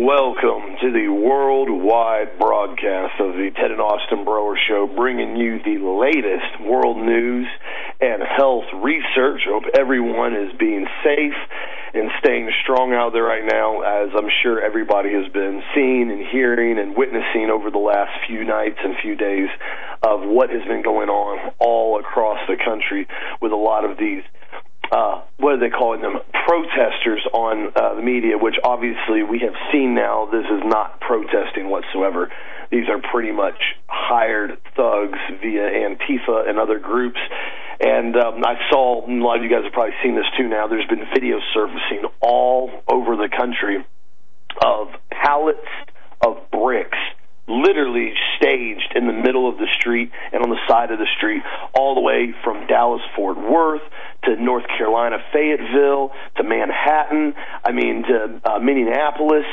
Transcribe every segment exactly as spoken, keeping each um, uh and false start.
welcome to the worldwide broadcast of the Ted and Austin Broer Show, bringing you the latest world news and health research. I hope everyone is being safe and staying strong out there right now, as I'm sure everybody has been seeing and hearing and witnessing over the last few nights and few days of what has been going on all across the country with a lot of these Uh, what are they calling them, protesters on uh, the media, which obviously we have seen now this is not protesting whatsoever. These are pretty much hired thugs via Antifa and other groups. And um, I saw, a lot of you guys have probably seen this too now, there's been videos surfacing all over the country of pallets of bricks literally staged in the middle of the street and on the side of the street, all the way from Dallas-Fort Worth to North Carolina, Fayetteville, to Manhattan, I mean, to uh, Minneapolis,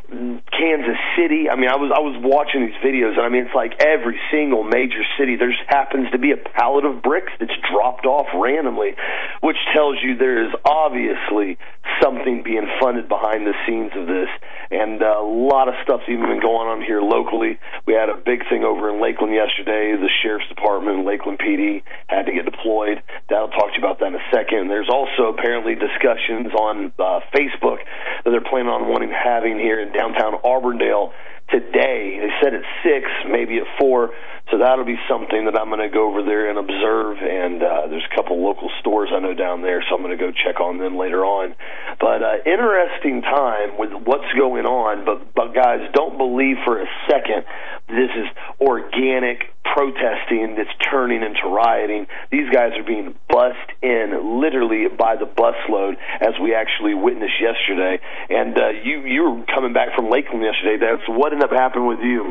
Kansas City. I mean, I was I was watching these videos, and I mean, it's like every single major city, there just happens to be a pallet of bricks that's dropped off randomly, which tells you there is obviously something being funded behind the scenes of this, and uh, a lot of stuff's even been going on here locally. We had a big thing over in Lakeland yesterday. The Sheriff's Department, Lakeland P D, had to get deployed. I'll talk to you about that in a second. There's also apparently discussions on uh, Facebook that they're planning on wanting having here in downtown Auburndale today. They said at six, maybe at four, so that'll be something that I'm going to go over there and observe, and uh, there's a couple local stores I know down there, so I'm going to go check on them later on. But uh, interesting time with what's going on, but, but guys, don't believe for a second this is organic protesting that's turning into rioting. These guys are being bussed in literally by the busload, as we actually witnessed yesterday. And uh, you, you were coming back from Lakeland yesterday. That's what ended up happening with you.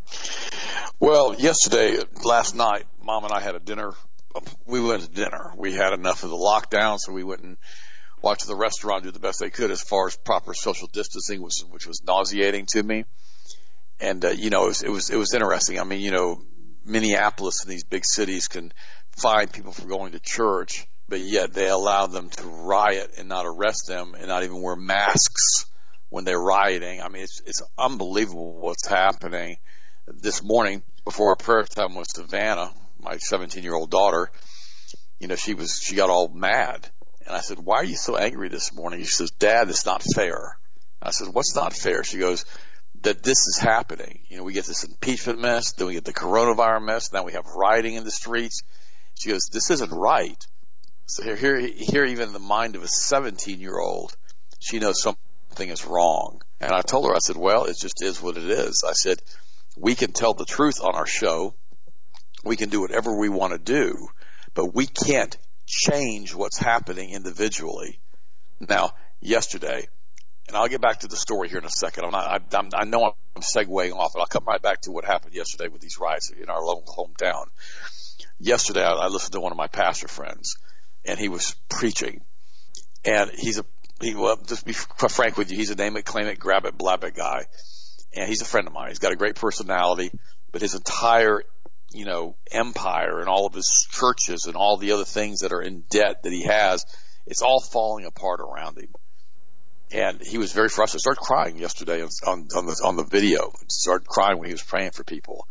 Well, yesterday, last night, Mom and I had a dinner. We went to dinner. We had enough of the lockdown, so we went and watched the restaurant do the best they could as far as proper social distancing, which, which was nauseating to me. And, uh, you know, it was, it was, it was interesting. I mean, you know, Minneapolis and these big cities can fine people for going to church, but yet they allow them to riot and not arrest them and not even wear masks when they're rioting. I mean, it's, it's unbelievable what's happening. This morning, before our prayer time with Savannah, my seventeen-year-old daughter, you know, she was, she got all mad. And I said, why are you so angry this morning? She says, Dad, it's not fair. I said, what's not fair? She goes, that this is happening. You know, we get this impeachment mess, then we get the coronavirus mess, now we have rioting in the streets. She goes, this isn't right. So here, here, here even in the mind of a seventeen-year-old, she knows something is wrong. And I told her, I said, well, it just is what it is. I said, we can tell the truth on our show. We can do whatever we want to do, but we can't change what's happening individually. Now, yesterday, and I'll get back to the story here in a second. I'm not, I'm, I know I'm segueing off, but I'll come right back to what happened yesterday with these riots in our local hometown. Yesterday, I, I listened to one of my pastor friends, and he was preaching. And he's a, he, well, just be frank with you, he's a name it, claim it, grab it, blab it guy. And he's a friend of mine. He's got a great personality, but his entire, you know, empire and all of his churches and all the other things that are in debt that he has, it's all falling apart around him. And he was very frustrated. Started crying yesterday on, on, on the on the video. Started crying when he was praying for people,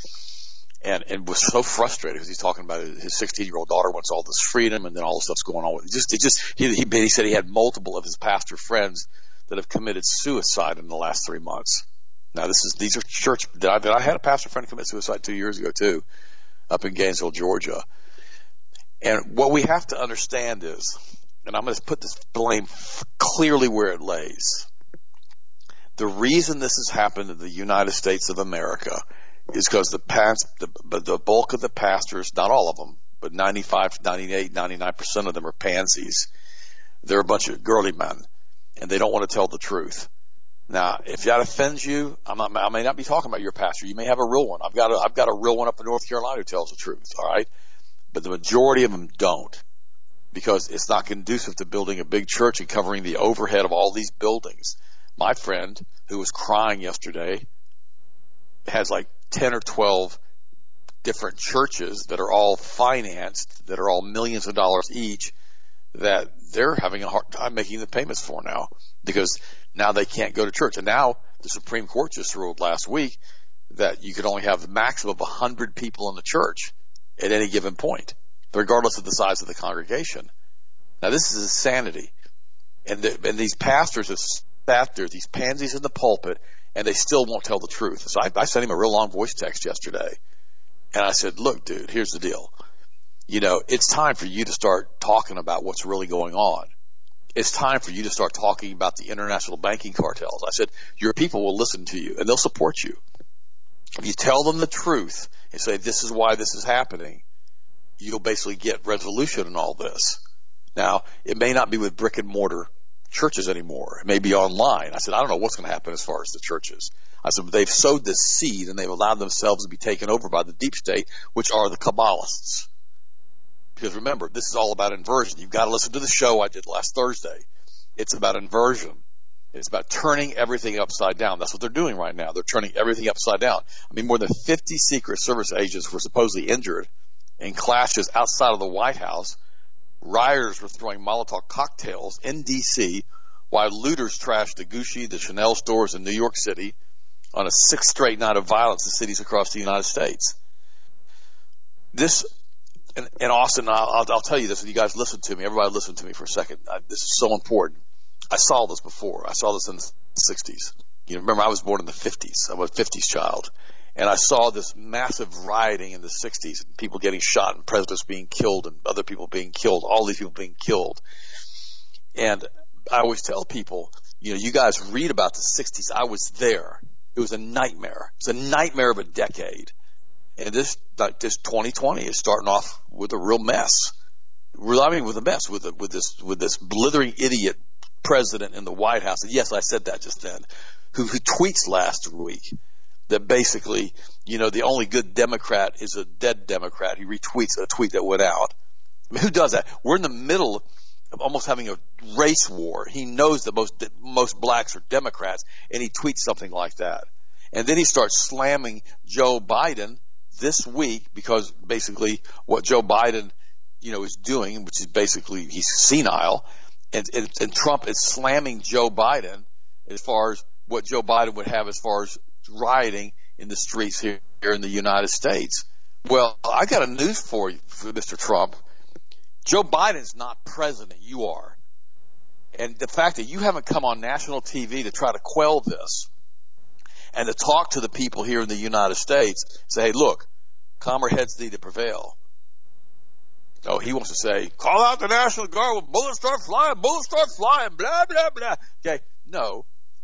and and was so frustrated because he's talking about his sixteen-year-old daughter wants all this freedom, and then all the stuff's going on with it. Just, it just he, he he said he had multiple of his pastor friends that have committed suicide in the last three months. Now this is these are church. That I, that I had a pastor friend commit suicide two years ago too, up in Gainesville, Georgia. And what we have to understand is, and I'm going to put this blame clearly where it lays. The reason this has happened in the United States of America is because the past, the, the bulk of the pastors, not all of them, but ninety-five, ninety-eight, ninety-nine percent of them are pansies. They're a bunch of girly men, and they don't want to tell the truth. Now, if that offends you, I'm not, I may not be talking about your pastor. You may have a real one. I've got a, I've got a real one up in North Carolina who tells the truth, all right? But the majority of them don't, because it's not conducive to building a big church and covering the overhead of all these buildings. My friend, who was crying yesterday, has like ten or twelve different churches that are all financed, that are all millions of dollars each, that they're having a hard time making the payments for now, because now they can't go to church. And now the Supreme Court just ruled last week that you could only have a maximum of one hundred people in the church at any given point, regardless of the size of the congregation. Now, this is insanity. And, the, and these pastors have sat there, these pansies in the pulpit, and they still won't tell the truth. So I, I sent him a real long voice text yesterday. And I said, look, dude, here's the deal. You know, it's time for you to start talking about what's really going on. It's time for you to start talking about the international banking cartels. I said, your people will listen to you, and they'll support you. If you tell them the truth and say, this is why this is happening, you'll basically get resolution in all this. Now, it may not be with brick and mortar churches anymore. It may be online. I said, I don't know what's going to happen as far as the churches. I said, but they've sowed this seed, and they've allowed themselves to be taken over by the deep state, which are the Kabbalists. Because remember, this is all about inversion. You've got to listen to the show I did last Thursday. It's about inversion. It's about turning everything upside down. That's what they're doing right now. They're turning everything upside down. I mean, more than fifty Secret Service agents were supposedly injured in clashes outside of the White House. Rioters were throwing Molotov cocktails in D C while looters trashed the Gucci, the Chanel stores in New York City on a sixth straight night of violence in cities across the United States. This, and, and Austin, I'll, I'll tell you this, and you guys listen to me. Everybody listen to me for a second. I, this is so important. I saw this before. I saw this in the sixties. You know, remember, I was born in the fifties. I'm a fifties child. And I saw this massive rioting in the sixties, and people getting shot, and presidents being killed, and other people being killed, all these people being killed. And I always tell people, you know, you guys read about the sixties. I was there. It was a nightmare. It's a nightmare of a decade. And this, like this twenty twenty is starting off with a real mess. I mean, with a mess, with a, with this, with this blithering idiot president in the White House. And yes, I said that just then. Who, who tweets last week that basically, you know, the only good Democrat is a dead Democrat. He retweets a tweet that went out. I mean, who does that? We're in the middle of almost having a race war. He knows that most most blacks are Democrats, and he tweets something like that. And then he starts slamming Joe Biden this week because basically what Joe Biden, you know, is doing, which is basically he's senile, and, and, and Trump is slamming Joe Biden as far as what Joe Biden would have as far as rioting in the streets here, here in the United States. Well, I got a news for you, for Mister Trump. Joe Biden's not president. You are. And the fact that you haven't come on national T V to try to quell this and to talk to the people here in the United States, say, hey, look, calmer heads need to prevail. No, he wants to say, call out the National Guard when bullets start flying, bullets start flying, blah, blah, blah. Okay, no.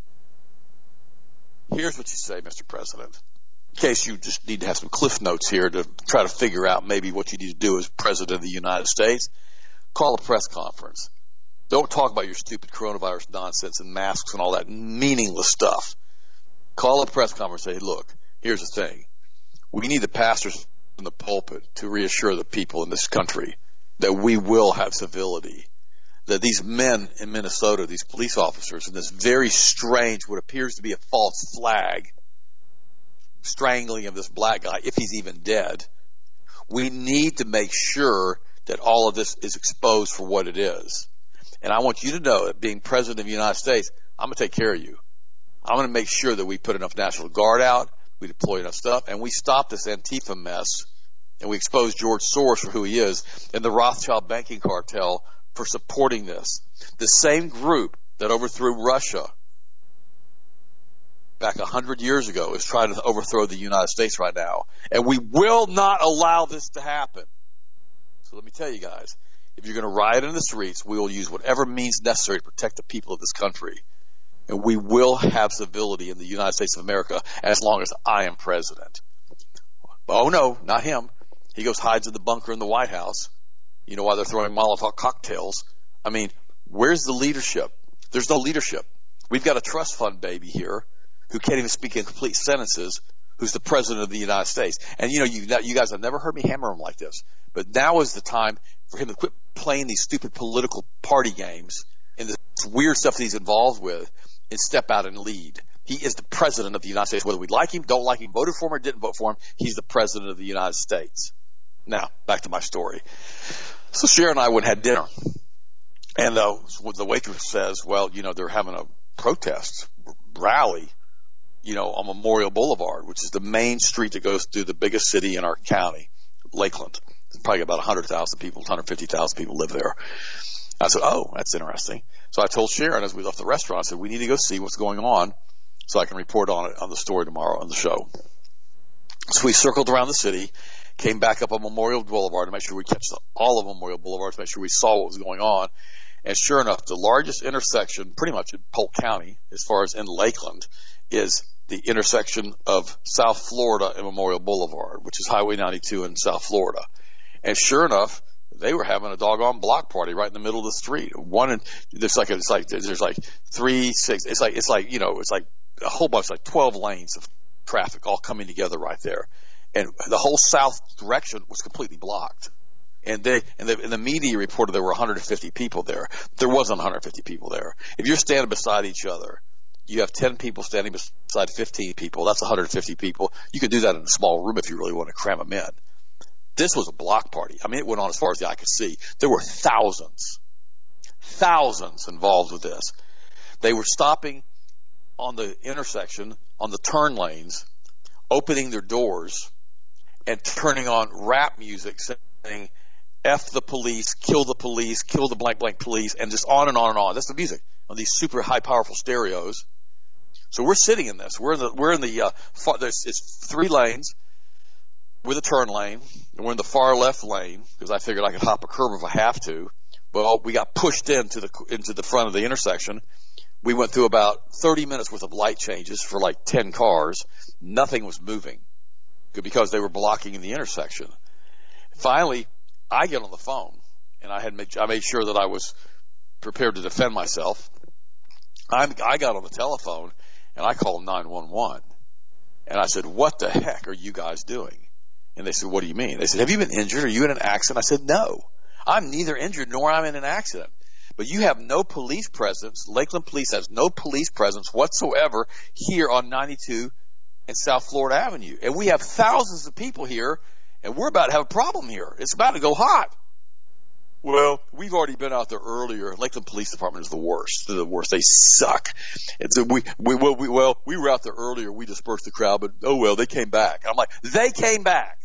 Here's what you say, Mister President. In case you just need to have some cliff notes here to try to figure out maybe what you need to do as President of the United States, call a press conference. Don't talk about your stupid coronavirus nonsense and masks and all that meaningless stuff. Call a press conference and say, look, here's the thing. We need the pastors in the pulpit to reassure the people in this country that we will have civility. That these men in Minnesota, these police officers, in this very strange, what appears to be a false flag, strangling of this black guy, if he's even dead, we need to make sure that all of this is exposed for what it is. And I want you to know that being president of the United States, I'm going to take care of you. I'm going to make sure that we put enough National Guard out, we deploy enough stuff, and we stop this Antifa mess, and we expose George Soros for who he is, and the Rothschild banking cartel for supporting this. The same group that overthrew Russia back a hundred years ago is trying to overthrow the United States right now. And we will not allow this to happen. So let me tell you guys, if you're going to riot in the streets, we will use whatever means necessary to protect the people of this country. And we will have civility in the United States of America as long as I am president. Oh no, not him. He goes hides in the bunker in the White House. You know why they're throwing Molotov cocktails? I mean, where's the leadership? There's no leadership. We've got a trust fund baby here who can't even speak in complete sentences, who's the president of the United States. And you know, you, you guys have never heard me hammer him like this, but now is the time for him to quit playing these stupid political party games and this weird stuff that he's involved with and step out and lead. He is the president of the United States. Whether we like him, don't like him, voted for him or didn't vote for him, he's the president of the United States. Now, back to my story. So Sharon and I went and had dinner. And uh, the waitress says, well, you know, they're having a protest rally you know, on Memorial Boulevard, which is the main street that goes through the biggest city in our county, Lakeland. Probably about one hundred thousand people, one hundred fifty thousand people live there. I said, oh, that's interesting. So I told Sharon as we left the restaurant, I said, we need to go see what's going on so I can report on it on the story tomorrow on the show. So we circled around the city, came back up on Memorial Boulevard to make sure we catch the, all of Memorial Boulevard to make sure we saw what was going on. And sure enough, the largest intersection pretty much in Polk County, as far as in Lakeland, is the intersection of South Florida and Memorial Boulevard, which is Highway ninety-two in South Florida. And sure enough, they were having a doggone block party right in the middle of the street. One, and there's like, it's like, there's like three, six, it's like, it's like, you know, it's like a whole bunch, like twelve lanes of traffic all coming together right there. And the whole south direction was completely blocked. And they, and the, and the media reported there were one hundred fifty people there. There wasn't one hundred fifty people there. If you're standing beside each other, you have ten people standing beside fifteen people. That's one hundred fifty people. You can do that in a small room if you really want to cram them in. This was a block party. I mean, it went on as far as the eye could see. There were thousands, thousands involved with this. They were stopping on the intersection, on the turn lanes, opening their doors, and turning on rap music saying, F the police, kill the police, kill the blank blank police, and just on and on and on. That's the music on these super high powerful stereos. So we're sitting in this. We're in the, we're in the, uh, far, there's, it's three lanes with a turn lane, and we're in the far left lane because I figured I could hop a curb if I have to. Well, we got pushed into the into the front of the intersection. We went through about thirty minutes worth of light changes for like ten cars. Nothing was moving because they were blocking in the intersection. Finally, I get on the phone, and I had made, I made sure that I was prepared to defend myself. I'm, I got on the telephone, and I called nine one one, and I said, what the heck are you guys doing? And they said, what do you mean? They said, have you been injured? Are you in an accident? I said, no. I'm neither injured nor I'm in an accident. But you have no police presence. Lakeland Police has no police presence whatsoever here on ninety-two and South Florida Avenue. And we have thousands of people here, and we're about to have a problem here. It's about to go hot. Well, we've already been out there earlier. Lakeland Police Department is the worst. They're the worst. They suck. It's a, we, we, well, we, well, we were out there earlier. We dispersed the crowd, but oh well, they came back. I'm like, they came back.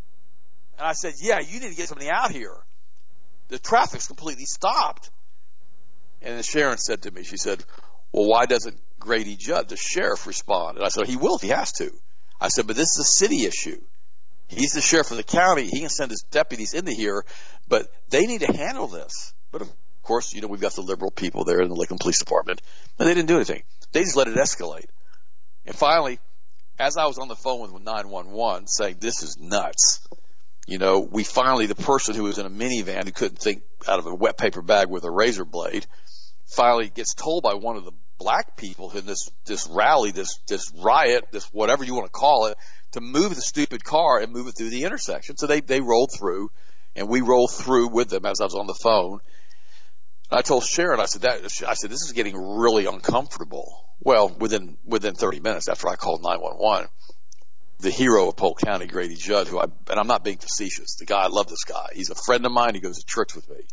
And I said, yeah, you need to get somebody out here. The traffic's completely stopped. And then Sharon said to me, she said, well, why doesn't Grady Judd, the sheriff, respond? And I said, he will if he has to. I said, but this is a city issue. He's the sheriff of the county. He can send his deputies into here, but they need to handle this. But of course, you know, we've got the liberal people there in the Lakeland Police Department, and they didn't do anything. They just let it escalate. And finally, as I was on the phone with nine one one saying, this is nuts, you know, we finally, the person who was in a minivan who couldn't think out of a wet paper bag with a razor blade, finally gets told by one of the black people in this, this rally, this, this riot, this whatever you want to call it, to move the stupid car and move it through the intersection. So they, they rolled through, and we rolled through with them as I was on the phone. And I told Sharon, I said, that, I said, this is getting really uncomfortable. Well, within, within thirty minutes after I called nine one one, the hero of Polk County, Grady Judd, who I, and I'm not being facetious, the guy, I love this guy. He's a friend of mine. He goes to church with me.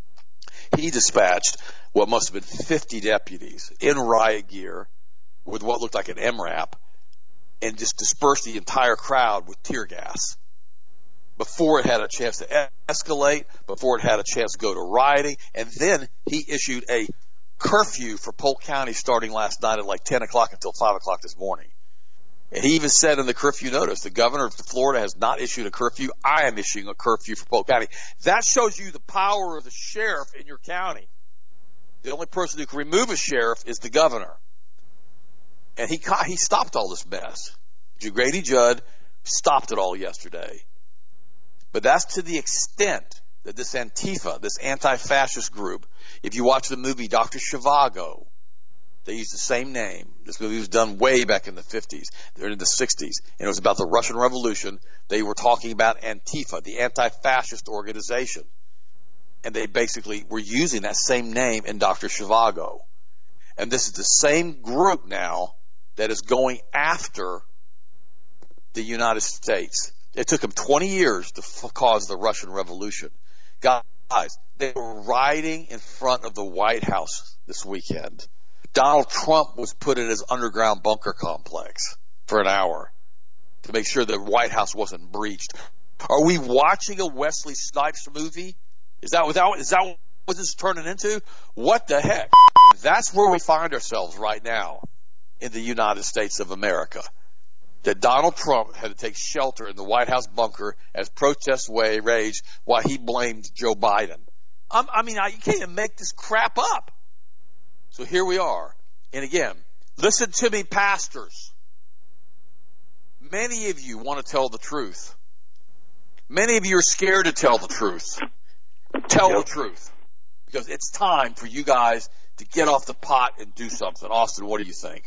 He dispatched what must have been fifty deputies in riot gear with what looked like an M RAP and just dispersed the entire crowd with tear gas before it had a chance to escalate, before it had a chance to go to rioting. And then he issued a curfew for Polk County starting last night at like ten o'clock until five o'clock this morning. And he even said in the curfew notice, the governor of Florida has not issued a curfew. I am issuing a curfew for Polk County. That shows you the power of the sheriff in your county. The only person who can remove a sheriff is the governor. And he he stopped all this mess. Grady Judd stopped it all yesterday. But that's to the extent that this Antifa, this anti-fascist group, if you watch the movie Doctor Zhivago, they use the same name. This movie was done way back in the fifties. They're in the sixties. And it was about the Russian Revolution. They were talking about Antifa, the anti-fascist organization. And they basically were using that same name in Doctor Zhivago. And this is the same group now that is going after the United States. It took them twenty years to f- cause the Russian Revolution. Guys, they were rioting in front of the White House this weekend. Donald Trump was put in his underground bunker complex for an hour to make sure the White House wasn't breached. Are we watching a Wesley Snipes movie? Is that, is that, is that what this is turning into? What the heck? That's where we find ourselves right now in the United States of America. That Donald Trump had to take shelter in the White House bunker as protests raged while he blamed Joe Biden. I'm, I mean, I, you can't even make this crap up. So here we are. And again, listen to me, pastors. Many of you want to tell the truth. Many of you are scared to tell the truth. Tell yep. the truth. Because it's time for you guys to get off the pot and do something. Austin, what do you think?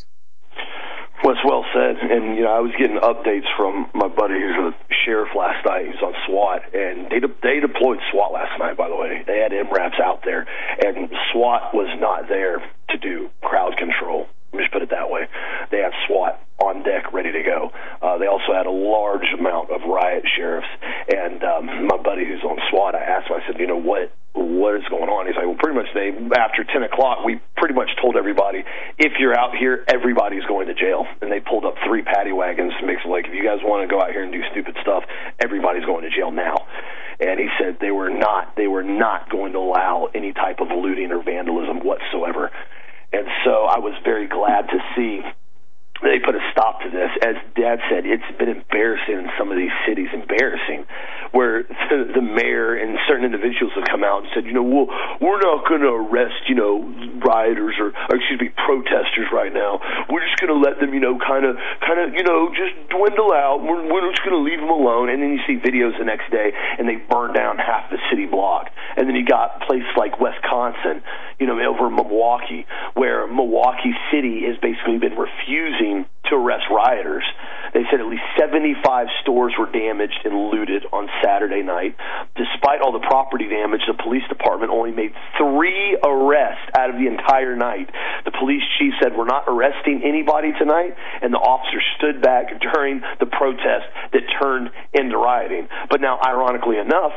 Well, it's well said. And, you know, I was getting updates from my buddy who's a sheriff last night. He was on SWAT. And they de- they deployed SWAT last night, by the way. They had M RAPs out there. And SWAT was not there to do crowd control. Let me just put it that way. They have SWAT on deck ready to go. Uh, they also had a large amount of riot sheriffs. And um, my buddy who's on SWAT, I asked him, I said, you know, what what is going on? He's like, well, pretty much they, after ten o'clock, we pretty much told everybody, if you're out here, everybody's going to jail. And they pulled up three paddy wagons to make it like, if you guys want to go out here and do stupid stuff, everybody's going to jail now. And he said they were not, they were not going to allow any type of looting or vandalism whatsoever. And so I was very glad to see they put a stop to this. As Dad said, it's been embarrassing in some of these cities, embarrassing, where the, the mayor and certain individuals have come out and said, you know, well, we're not going to arrest, you know, rioters or, or, excuse me, protesters right now. We're just going to let them, you know, kind of, kind of, you know, just dwindle out. We're, we're just going to leave them alone. And then you see videos the next day, and they burn down half the city block. And then you got places like Wisconsin, you know, over Milwaukee, where Milwaukee City has basically been refusing to arrest rioters. They said at least seventy-five stores were damaged and looted on Saturday night. Despite all the property damage, the police department only made three arrests out of the entire night. The police chief said, we're not arresting anybody tonight, and the officer stood back during the protest that turned into rioting. But now, ironically enough,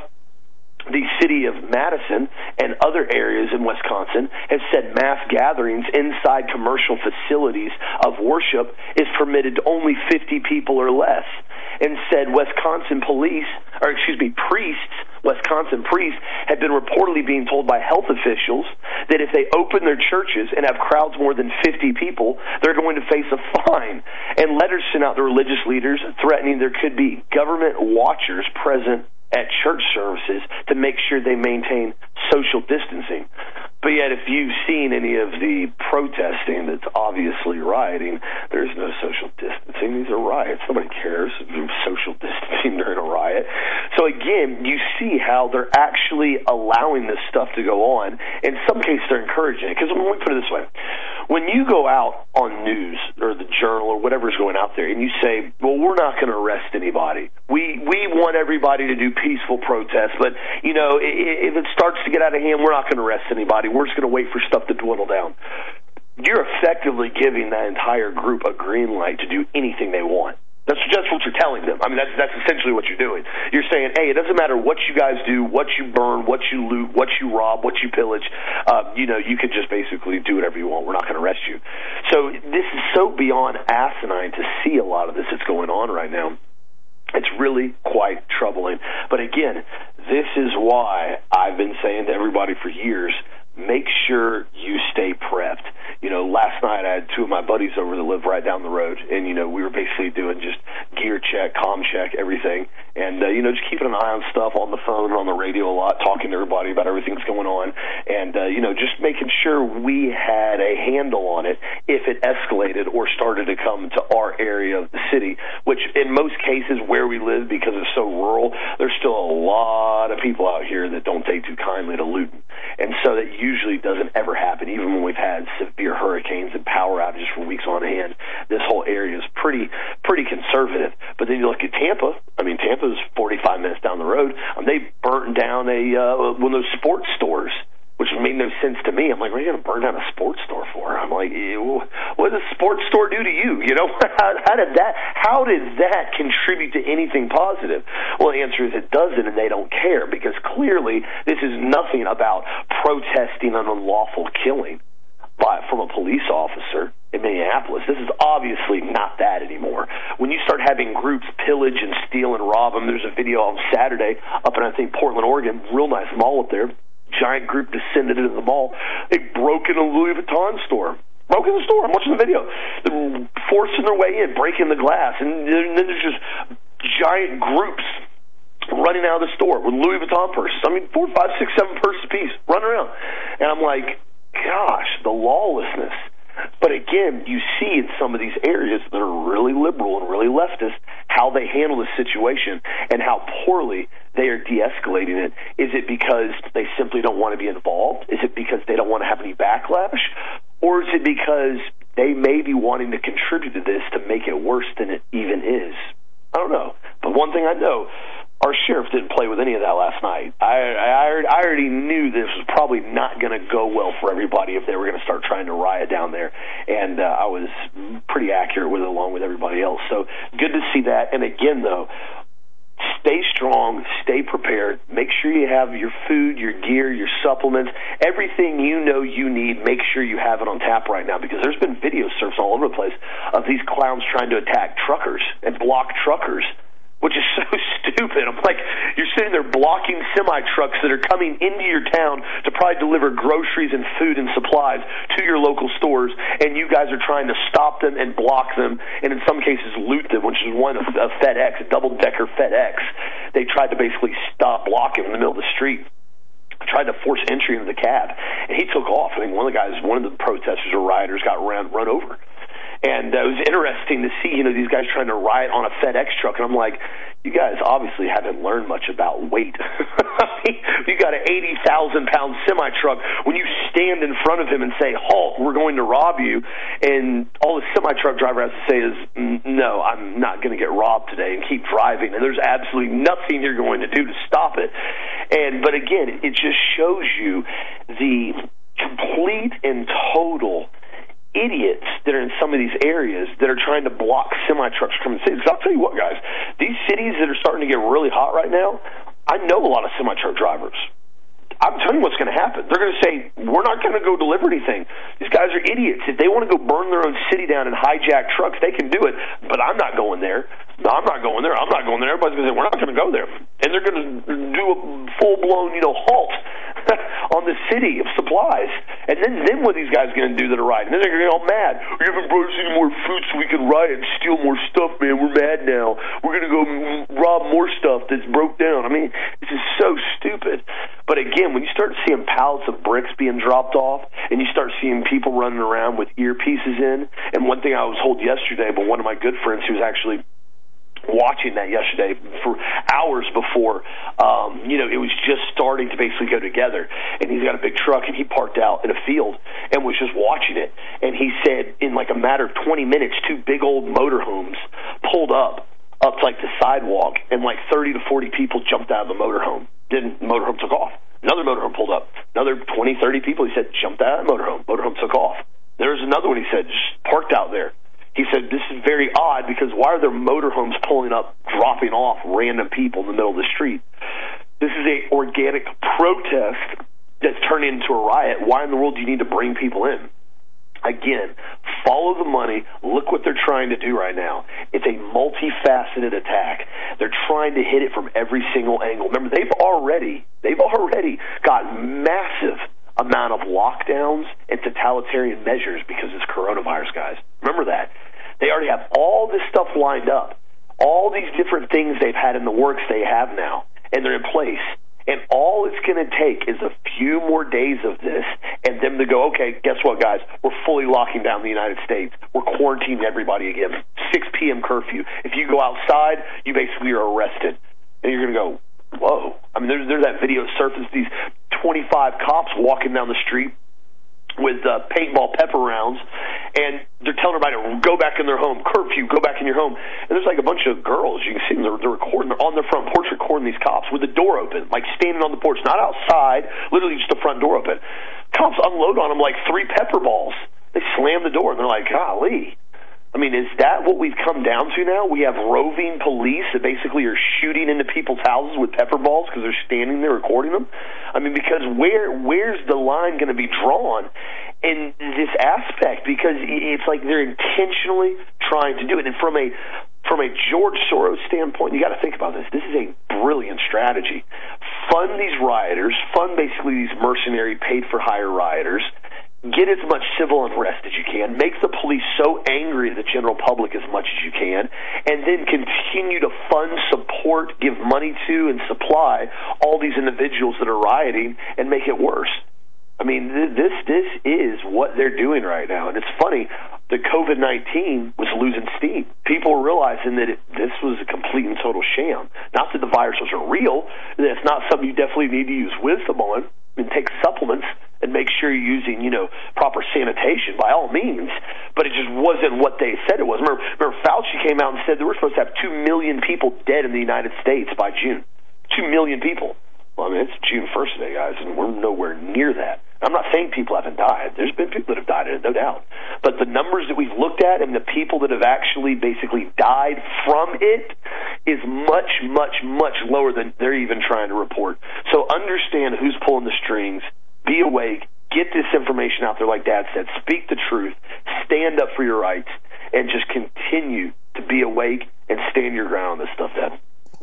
the city of Madison and other areas in Wisconsin have said mass gatherings inside commercial facilities of worship is permitted to only fifty people or less. And said Wisconsin police, or excuse me, priests, Wisconsin priests, have been reportedly being told by health officials that if they open their churches and have crowds more than fifty people, they're going to face a fine. And letters sent out to religious leaders threatening there could be government watchers present at church services to make sure they maintain social distancing. But yet, if you've seen any of the protesting that's obviously rioting, there's no social distancing. These are riots. Nobody cares about social distancing during a riot. So again, you see how they're actually allowing this stuff to go on. In some cases, they're encouraging it. Because when we put it this way, when you go out on news or the Journal or whatever's going out there and you say, well, we're not going to arrest anybody. We we want everybody to do peaceful protests, but, you know, if it starts to get out of hand, we're not going to arrest anybody. We're just going to wait for stuff to dwindle down. You're effectively giving that entire group a green light to do anything they want. That's just what you're telling them. I mean, that's that's essentially what you're doing. You're saying, hey, it doesn't matter what you guys do, what you burn, what you loot, what you rob, what you pillage. Uh, you know, you can just basically do whatever you want. We're not going to arrest you. So this is so beyond asinine to see a lot of this that's going on right now. It's really quite troubling. But again, this is why I've been saying to everybody for years, make sure you stay prepped. You know, last night I had two of my buddies over that live right down the road, and, you know, we were basically doing just gear check, comm check, everything, and, uh, you know, just keeping an eye on stuff on the phone and on the radio a lot, talking to everybody about everything that's going on, and, uh, you know, just making sure we had a handle on it if it escalated or started to come to our area of the city, which in most cases where we live, because it's so rural, there's still a lot of people out here that don't take too kindly to looting. And so that usually doesn't ever happen, even when we've had severe hurricanes and power outages for weeks on end. This whole area is pretty pretty conservative. But then you look at Tampa. I mean, Tampa's forty-five minutes down the road. Um, they burnt down a uh, one of those sports stores, which made no sense to me. I'm like, what are you going to burn down a sports store for? I'm like, what does a sports store do to you? You know, how, how did that how did that contribute to anything positive? Well, the answer is it doesn't, and they don't care, because clearly this is nothing about protesting an unlawful killing. by, from a police officer in Minneapolis. This is obviously not that anymore. When you start having groups pillage and steal and rob them, there's a video on Saturday up in, I think, Portland, Oregon, real nice mall up there. Giant group descended into the mall. They broke into a Louis Vuitton store. Broke in the store. I'm watching the video. They're forcing their way in, breaking the glass. And then there's just giant groups running out of the store with Louis Vuitton purses. I mean, four, five, six, seven purses apiece, running around. And I'm like, gosh, the lawlessness. But again, you see in some of these areas that are really liberal and really leftist how they handle the situation and how poorly they are de-escalating it. Is it because they simply don't want to be involved? Is it because they don't want to have any backlash? Or is it because they may be wanting to contribute to this to make it worse than it even is? I don't know. But one thing I know, our sheriff didn't play with any of that last night. I, I, I already knew this was probably not going to go well for everybody if they were going to start trying to riot down there. And uh, I was pretty accurate with it along with everybody else. So good to see that. And again, though, stay strong, stay prepared. Make sure you have your food, your gear, your supplements, everything you know you need. Make sure you have it on tap right now, because there's been video surfs all over the place of these clowns trying to attack truckers and block truckers, which is so stupid. I'm like, you're sitting there blocking semi-trucks that are coming into your town to probably deliver groceries and food and supplies to your local stores, and you guys are trying to stop them and block them, and in some cases loot them, which is one of, of FedEx, a double-decker FedEx. They tried to basically stop blocking in the middle of the street. Tried to force entry into the cab, and he took off. I think one of the guys, one of the protesters or rioters got ran, run over. And uh, it was interesting to see, you know, these guys trying to riot on a FedEx truck. And I'm like, you guys obviously haven't learned much about weight. I mean, you got an eighty thousand pound semi-truck. When you stand in front of him and say, halt, we're going to rob you, and all the semi-truck driver has to say is, no, I'm not going to get robbed today, and keep driving. And there's absolutely nothing you're going to do to stop it. And But again, it just shows you the complete and total idiots that are in some of these areas that are trying to block semi-trucks from the cities. Because I'll tell you what, guys, these cities that are starting to get really hot right now, I know a lot of semi-truck drivers. I'm telling you what's going to happen. They're going to say, we're not going to go deliver anything. These guys are idiots. If they want to go burn their own city down and hijack trucks, they can do it, but I'm not going there. No, I'm not going there. I'm not going there. Everybody's going to say, we're not going to go there. And they're going to do a full-blown, you know, halt on the city of supplies. And then, then what are these guys going to do that are rioting? And then they're going to get all mad. We haven't brought us any more food so we can riot and steal more stuff, man. We're mad now. We're going to go rob more stuff that's broke down. I mean, this is so stupid. But again, when you start seeing pallets of bricks being dropped off and you start seeing people running around with earpieces in, and one thing I was told yesterday by one of my good friends who's actually watching that yesterday for hours before, um, you know, it was just starting to basically go together. And he's got a big truck, and he parked out in a field and was just watching it. And he said in like a matter of twenty minutes, two big old motorhomes pulled up, up to like the sidewalk, and like thirty to forty people jumped out of the motorhome. Then the motorhome took off. Another motorhome pulled up. Another twenty, thirty people, he said, jumped out of the motorhome. Motorhome took off. There's another one, he said, just parked out there. He said, this is very odd because why are there motorhomes pulling up, dropping off random people in the middle of the street? This is a organic protest that's turned into a riot. Why in the world do you need to bring people in? Again, follow the money. Look what they're trying to do right now. It's a multifaceted attack. They're trying to hit it from every single angle. Remember, they've already, they've already got massive amount of lockdowns and totalitarian measures because of this coronavirus, guys. Remember that. They already have all this stuff lined up. All these different things they've had in the works they have now, and they're in place. And all it's going to take is a few more days of this and them to go, okay, guess what, guys? We're fully locking down the United States. We're quarantining everybody again. six p.m. curfew. If you go outside, you basically are arrested. And you're going to go, whoa. I mean, there's, there's that video surface, these twenty-five cops walking down the street with uh, paintball pepper rounds, and they're telling everybody to go back in their home, curfew, go back in your home. And there's like a bunch of girls, you can see them, they're, they're recording, they're on their front porch recording these cops with the door open, like standing on the porch, not outside, literally just the front door open. Cops unload on them like three pepper balls. They slam the door, and they're like, golly. I mean, is that what we've come down to now? We have roving police that basically are shooting into people's houses with pepper balls because they're standing there recording them? I mean, because where where's the line going to be drawn in this aspect? Because it's like they're intentionally trying to do it. And from a from a George Soros standpoint, you got to think about this. This is a brilliant strategy. Fund these rioters, fund basically these mercenary paid-for-hire rioters, get as much civil unrest as you can, make the police so angry at the general public as much as you can, and then continue to fund, support, give money to, and supply all these individuals that are rioting and make it worse. I mean, this this is what they're doing right now. And it's funny, the COVID nineteen was losing steam. People were realizing that it, this was a complete and total sham. Not that the virus was real, that it's not something you definitely need to use wisdom on and take supplements and make sure you're using, you know, proper sanitation by all means. But it just wasn't what they said it was. Remember, remember Fauci came out and said that we're supposed to have two million people dead in the United States by June. Two million people. Well, I mean, it's June first today, guys, and we're nowhere near that. I'm not saying people haven't died. There's been people that have died, no doubt. But the numbers that we've looked at and the people that have actually basically died from it is much, much, much lower than they're even trying to report. So understand who's pulling the strings. Be awake. Get this information out there, like Dad said. Speak the truth. Stand up for your rights. And just continue to be awake and stand your ground on this stuff, Dad.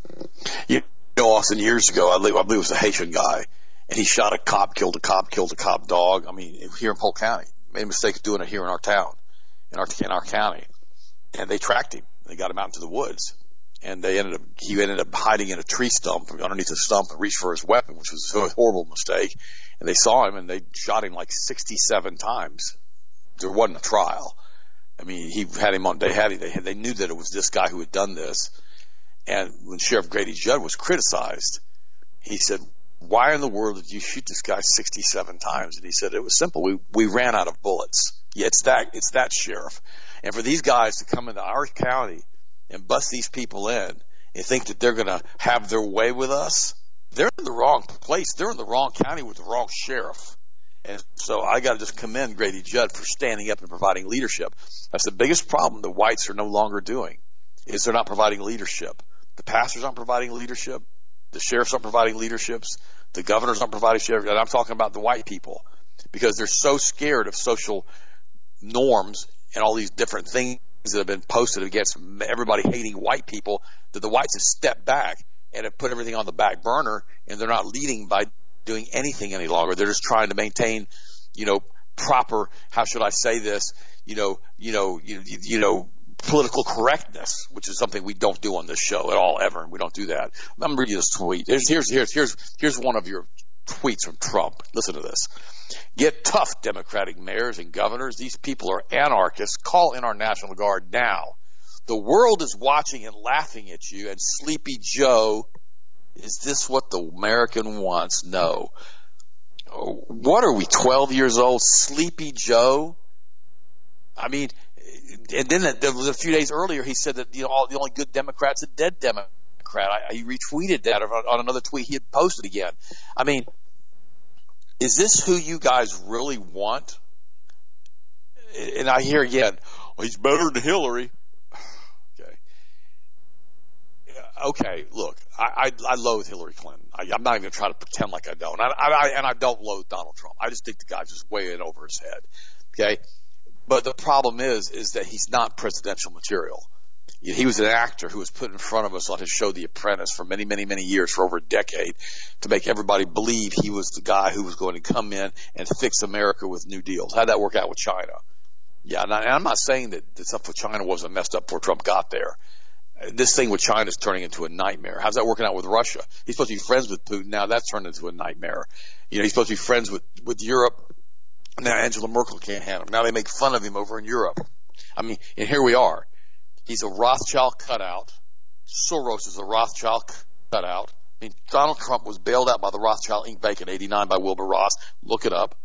You know, Austin, years ago, I believe, I believe it was a Haitian guy, and he shot a cop, killed a cop, killed a cop dog. I mean, here in Polk County. Made a mistake of doing it here in our town, in our, in our county. And they tracked him. They got him out into the woods. And they ended up, he ended up hiding in a tree stump, underneath a stump, and reached for his weapon, which was a horrible mistake. And they saw him, and they shot him like sixty-seven times. There wasn't a trial. I mean, he had him on, they had him, they, had, they knew that it was this guy who had done this. And when Sheriff Grady Judd was criticized, he said, why in the world did you shoot this guy sixty-seven times? And he said, it was simple. We, we ran out of bullets. Yeah, it's that, it's that, Sheriff. And for these guys to come into our county and bust these people in and think that they're going to have their way with us, they're in the wrong place. They're in the wrong county with the wrong sheriff. And so I got to just commend Grady Judd for standing up and providing leadership. That's the biggest problem the whites are no longer doing, is they're not providing leadership. The pastors aren't providing leadership. The sheriffs aren't providing leaderships. The governors aren't providing leadership. And I'm talking about the white people, because they're so scared of social norms and all these different things that have been posted against everybody hating white people, that the whites have stepped back and have put everything on the back burner, and they're not leading by doing anything any longer. They're just trying to maintain, you know, proper, how should I say this, you know, you know, you, you know, political correctness, which is something we don't do on this show at all, ever. We don't do that. I'm reading this tweet. Here's, here's, here's, here's, here's one of your tweets from Trump. Listen to this. Get tough, Democratic mayors and governors. These people are anarchists. Call in our National Guard now. The world is watching and laughing at you. And Sleepy Joe, is this what the American wants? No. What are we, twelve years old? Sleepy Joe? I mean, and then there was a few days earlier, he said that, you know, all, the only good Democrat's a dead Democrat. I, he retweeted that on another tweet he had posted again. I mean, is this who you guys really want? And I hear again, well, he's better than Hillary. Okay. Okay, look, I, I, I loathe Hillary Clinton. I, I'm not even going to try to pretend like I don't. I, I, and I don't loathe Donald Trump. I just think the guy's just way in over his head. Okay. But the problem is, is that he's not presidential material. He was an actor who was put in front of us on his show, The Apprentice, for many, many, many years, for over a decade, to make everybody believe he was the guy who was going to come in and fix America with New Deals. How'd that work out with China? Yeah, and, I, and I'm not saying that the stuff with China wasn't messed up before Trump got there. This thing with China is turning into a nightmare. How's that working out with Russia? He's supposed to be friends with Putin. Now that's turned into a nightmare. You know, he's supposed to be friends with, with Europe. Now Angela Merkel can't handle him. Now they make fun of him over in Europe. I mean, and here we are. He's a Rothschild cutout. Soros is a Rothschild cutout. I mean, Donald Trump was bailed out by the Rothschild Incorporated Bank in eighty-nine by Wilbur Ross. Look it up.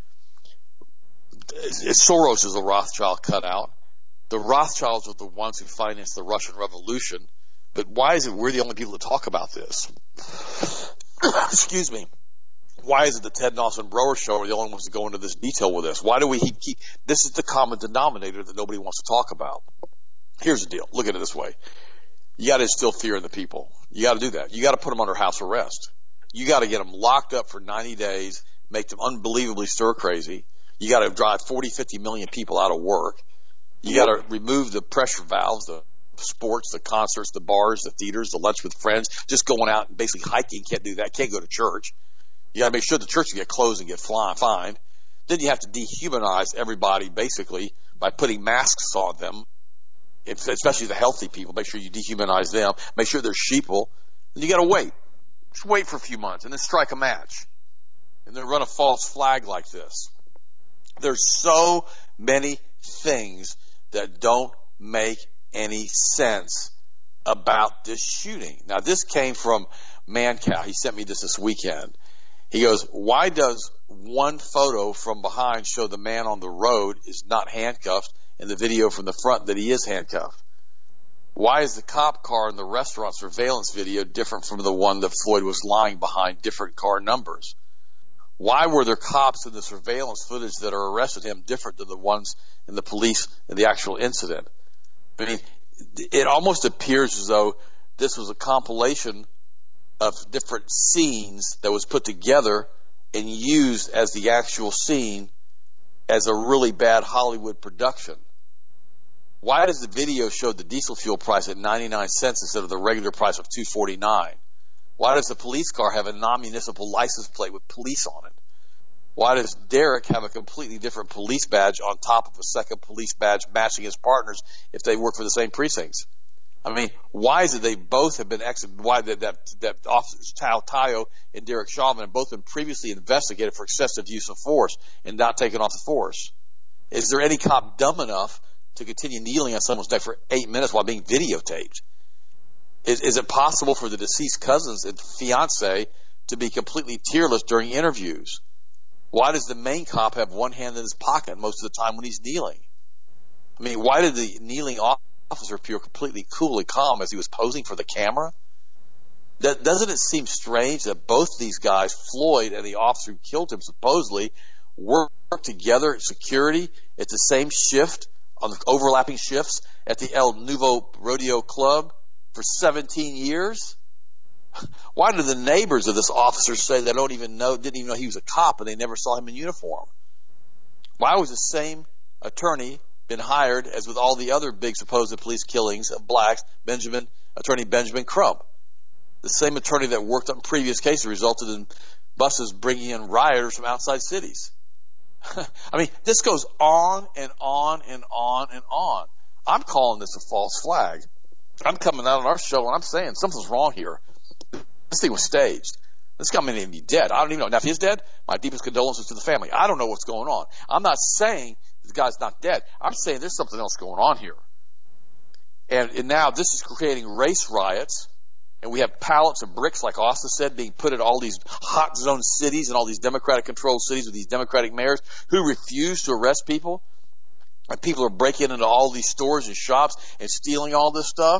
Soros is a Rothschild cutout. The Rothschilds are the ones who financed the Russian Revolution. But why is it we're the only people to talk about this? Excuse me. Why is it the Ted Nelson Brower Show are the only ones to go into this detail with this? Why do we keep, this is the common denominator that nobody wants to talk about. Here's the deal. Look at it this way. You got to instill fear in the people. You got to do that. You got to put them under house arrest. You got to get them locked up for ninety days, make them unbelievably stir crazy. You got to drive forty, fifty million people out of work. You got to remove the pressure valves, the sports, the concerts, the bars, the theaters, the lunch with friends, just going out and basically hiking. Can't do that. Can't go to church. You got to make sure the church can get closed and get fined. Then you have to dehumanize everybody basically by putting masks on them, especially the healthy people. Make sure you dehumanize them. Make sure they're sheeple. And you got to wait. Just wait for a few months and then strike a match. And then run a false flag like this. There's so many things that don't make any sense about this shooting. Now, this came from Mancow. He sent me this this weekend. He goes, why does one photo from behind show the man on the road is not handcuffed and the video from the front that he is handcuffed? Why is the cop car in the restaurant surveillance video different from the one that Floyd was lying behind, different car numbers? Why were there cops in the surveillance footage that are arrested him different than the ones in the police in the actual incident? I mean, it almost appears as though this was a compilation of different scenes that was put together and used as the actual scene as a really bad Hollywood production. Why does the video show the diesel fuel price at ninety-nine cents instead of the regular price of two forty-nine? Why does the police car have a non-municipal license plate with police on it? Why does Derek have a completely different police badge on top of a second police badge matching his partners if they work for the same precincts? I mean, why is it they both have been ex- why that that, that officers Tao Tayo and Derek Chauvin have both been previously investigated for excessive use of force and not taken off the force? Is there any cop dumb enough to continue kneeling on someone's neck for eight minutes while being videotaped? Is, is it possible for the deceased cousins and fiance to be completely tearless during interviews? Why does the main cop have one hand in his pocket most of the time when he's kneeling? I mean, why did the kneeling officer appear completely cool and calm as he was posing for the camera? That, doesn't it seem strange that both these guys, Floyd and the officer who killed him supposedly, work together at security at the same shift, on the overlapping shifts at the El Nuevo Rodeo Club for seventeen years? Why do the neighbors of this officer say they don't even know, didn't even know he was a cop and they never saw him in uniform? Why was the same attorney been hired as with all the other big supposed police killings of blacks, Benjamin, attorney Benjamin Crump? The same attorney that worked on previous cases resulted in buses bringing in rioters from outside cities. I mean, this goes on and on and on and on. I'm calling this a false flag. I'm coming out on our show and I'm saying something's wrong here. This thing was staged. This guy may even be dead. I don't even know. Now, if he's dead, my deepest condolences to the family. I don't know what's going on. I'm not saying the guy's not dead. I'm saying there's something else going on here. And, and now this is creating race riots. And we have pallets of bricks, like Austin said, being put at all these hot zone cities and all these Democratic-controlled cities with these Democratic mayors who refuse to arrest people. And people are breaking into all these stores and shops and stealing all this stuff.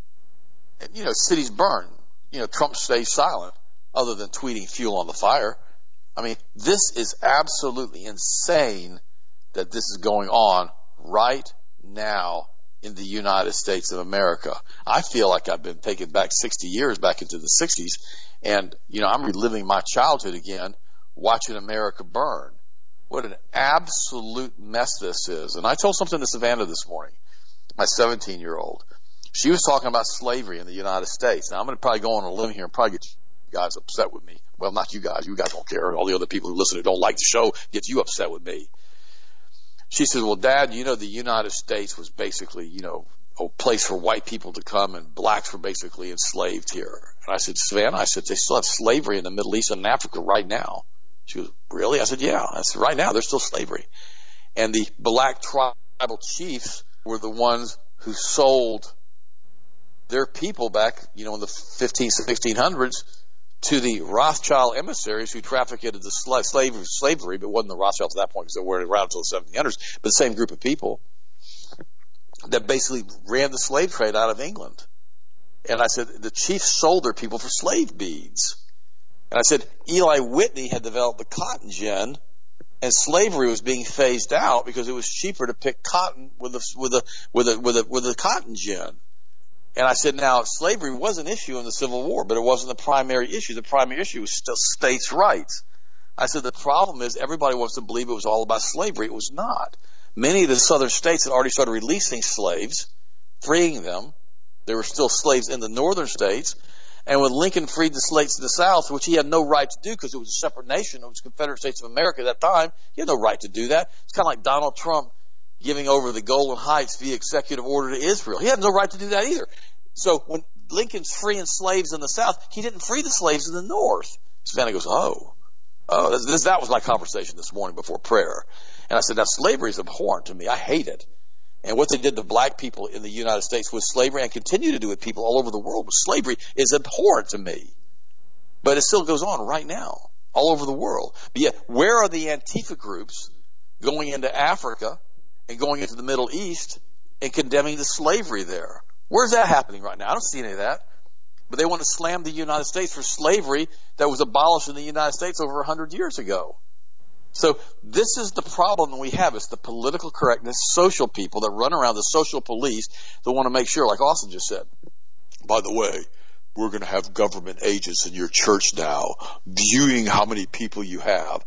And, you know, cities burn. You know, Trump stays silent other than tweeting fuel on the fire. I mean, this is absolutely insane that this is going on right now in the United States of America. I feel like I've been taken back sixty years, back into the sixties, and, you know, I'm reliving my childhood again, watching America burn. What an absolute mess this is. And I told something to Savannah this morning, my seventeen-year-old. She was talking about slavery in the United States. Now, I'm going to probably go on a limb here and probably get you guys upset with me. Well, not you guys. You guys don't care. All the other people who listen who don't like the show get you upset with me. She said, well, Dad, you know, the United States was basically, you know, a place for white people to come, and blacks were basically enslaved here. And I said, Savannah, I said, they still have slavery in the Middle East and Africa right now. She goes, really? I said, yeah. I said, right now, there's still slavery. And the black tribal chiefs were the ones who sold their people back, you know, in the fifteen, sixteen hundreds to the Rothschild emissaries who trafficked into the slave, slavery, but wasn't the Rothschilds at that point because they weren't around until the seventeen hundreds, but the same group of people that basically ran the slave trade out of England. And I said, the chiefs sold their people for slave beads. And I said, Eli Whitney had developed the cotton gin and slavery was being phased out because it was cheaper to pick cotton with a with a with a with a with a cotton gin. And I said, now slavery was an issue in the Civil War, but it wasn't the primary issue. The primary issue was still states' rights. I said the problem is everybody wants to believe it was all about slavery. It was not. Many of the southern states had already started releasing slaves, freeing them. There were still slaves in the northern states. And when Lincoln freed the slaves in the South, which he had no right to do because it was a separate nation, it was Confederate States of America at that time, he had no right to do that. It's kind of like Donald Trump giving over the Golan Heights via executive order to Israel. He had no right to do that either. So when Lincoln's freeing slaves in the South, he didn't free the slaves in the North. Savannah goes, oh, oh, this, this, that was my conversation this morning before prayer. And I said, now slavery is abhorrent to me. I hate it. And what they did to black people in the United States with slavery and continue to do with people all over the world with slavery is abhorrent to me. But it still goes on right now all over the world. But yet, where are the Antifa groups going into Africa and going into the Middle East and condemning the slavery there? Where's that happening right now? I don't see any of that. But they want to slam the United States for slavery that was abolished in the United States over one hundred years ago. So this is the problem that we have. It's the political correctness, social people that run around, the social police that want to make sure, like Austin just said, by the way, we're going to have government agents in your church now viewing how many people you have.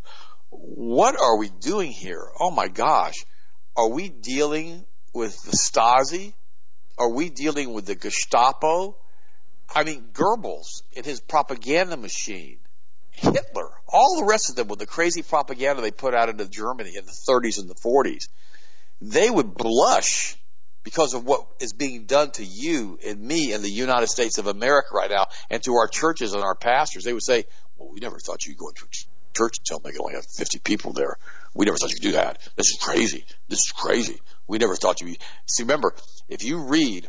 What are we doing here? Oh my gosh. Are we dealing with the Stasi? Are we dealing with the Gestapo? I mean, Goebbels and his propaganda machine, Hitler, all the rest of them with the crazy propaganda they put out into Germany in the thirties and the forties, they would blush because of what is being done to you and me in the United States of America right now and to our churches and our pastors. They would say, well, we never thought you'd go into a church and tell them they could only have fifty people there. We never thought you could do that. This is crazy. This is crazy. We never thought you'd be. See, remember, if you read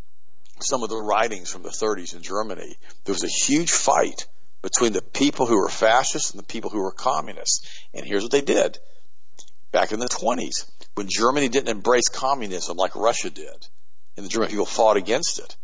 some of the writings from the thirties in Germany, there was a huge fight between the people who were fascists and the people who were communists. And here's what they did. Back in the twenties, when Germany didn't embrace communism like Russia did, and the German people fought against it,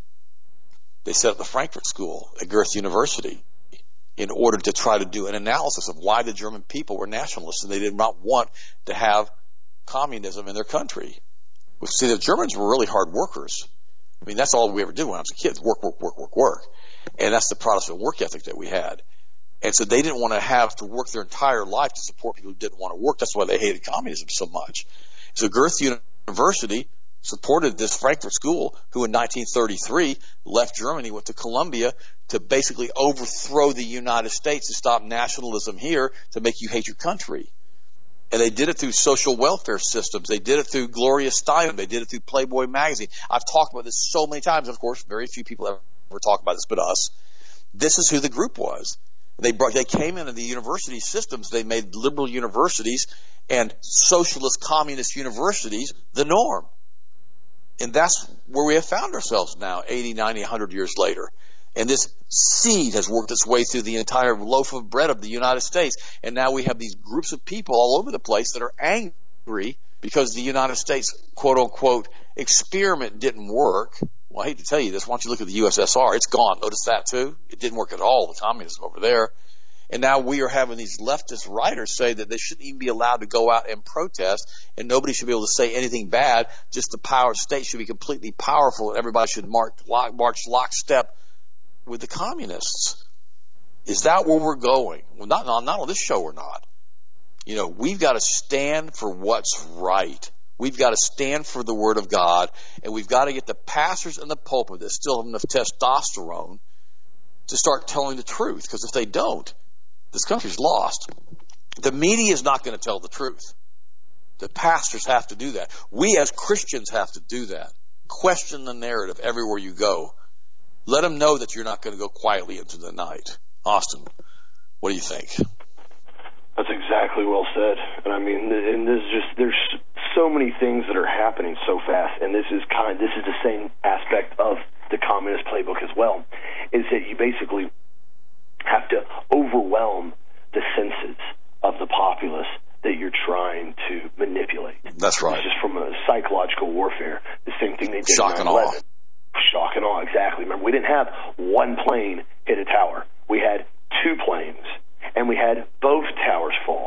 they set up the Frankfurt School at Goethe University in order to try to do an analysis of why the German people were nationalists and they did not want to have communism in their country. See, the Germans were really hard workers. I mean, that's all we ever did when I was a kid, work, work, work, work, work. And that's the Protestant work ethic that we had. And so they didn't want to have to work their entire life to support people who didn't want to work. That's why they hated communism so much. So Goethe University supported this Frankfurt School, who in nineteen thirty-three left Germany, went to Columbia to basically overthrow the United States to stop nationalism here, to make you hate your country. And they did it through social welfare systems. They did it through Gloria Steinem. They did it through Playboy magazine. I've talked about this so many times. Of course, very few people ever talk about this but us. This is who the group was. They brought, they came into the university systems. They made liberal universities and socialist communist universities the norm. And that's where we have found ourselves now, eighty, ninety, one hundred years later. And this seed has worked its way through the entire loaf of bread of the United States. And now we have these groups of people all over the place that are angry because the United States, quote unquote, experiment didn't work. Well, I hate to tell you this. Why don't you look at the U S S R? It's gone. Notice that too? It didn't work at all, the communism over there. And now we are having these leftist writers say that they shouldn't even be allowed to go out and protest, and nobody should be able to say anything bad. Just the power state should be completely powerful, and everybody should march, march lockstep with the communists. Is that where we're going? Well, not, not, not on this show or not. You know, we've got to stand for what's right. We've got to stand for the Word of God, and we've got to get the pastors in the pulpit that still have enough testosterone to start telling the truth, because if they don't, this country's lost. The media is not going to tell the truth. The pastors have to do that. We as Christians have to do that. Question the narrative everywhere you go. Let them know that you're not going to go quietly into the night. Austin, what do you think? That's exactly well said. And I mean, and there's just there's so many things that are happening so fast, and this is kind this is the same aspect of the communist playbook as well. Is that you basically have to overwhelm the senses of the populace that you're trying to manipulate. That's right. It's just from a psychological warfare. The same thing they did Shock in and awe. Shock and awe, exactly. Remember, we didn't have one plane hit a tower. We had two planes, and we had both towers fall.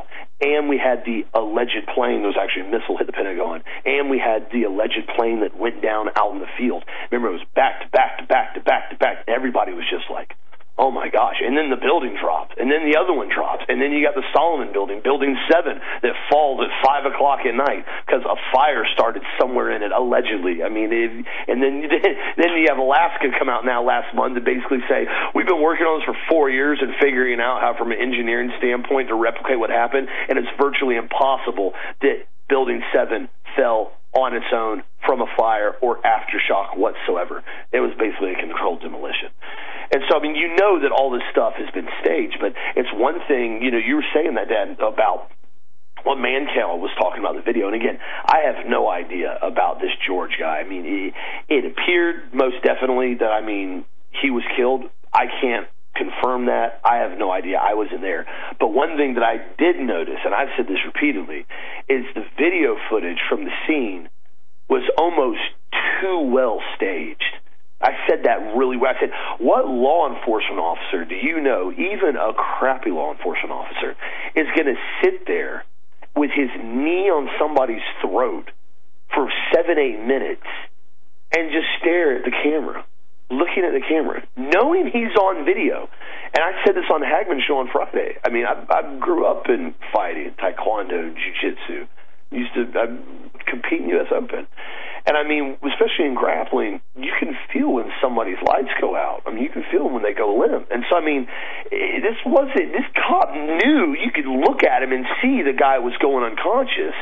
and we had the alleged plane. There was actually a missile hit the Pentagon, and we had the alleged plane that went down out in the field. Remember, it was back to back to back to back to back. Everybody was just like, oh my gosh. And then the building dropped, and then the other one dropped, and then you got the Solomon building, building seven, that falls at five o'clock at night because a fire started somewhere in it, allegedly. I mean, it, and then then you have Alaska come out now last month to basically say, we've been working on this for four years and figuring out how from an engineering standpoint to replicate what happened, and it's virtually impossible that building seven fell on its own from a fire or aftershock whatsoever. It was basically a controlled demolition. And so, I mean, you know that all this stuff has been staged, but it's one thing, you know, you were saying that, Dad, about what Mankel was talking about in the video. And again, I have no idea about this George guy. I mean, he, it appeared most definitely that, I mean, he was killed. I can't confirm that. I have no idea. I wasn't there. But one thing that I did notice, and I've said this repeatedly, is the video footage from the scene was almost too well staged. I said that really well. I said, what law enforcement officer do you know, even a crappy law enforcement officer, is going to sit there with his knee on somebody's throat for seven, eight minutes and just stare at the camera, looking at the camera, knowing he's on video? And I said this on the Hagman Show on Friday. I mean, I, I grew up in fighting, taekwondo, jiu-jitsu. Used to I compete in U S Open. And, I mean, especially in grappling, you can feel when somebody's lights go out. I mean, you can feel when they go limp. And so, I mean, this wasn't, this cop knew. You could look at him and see the guy was going unconscious.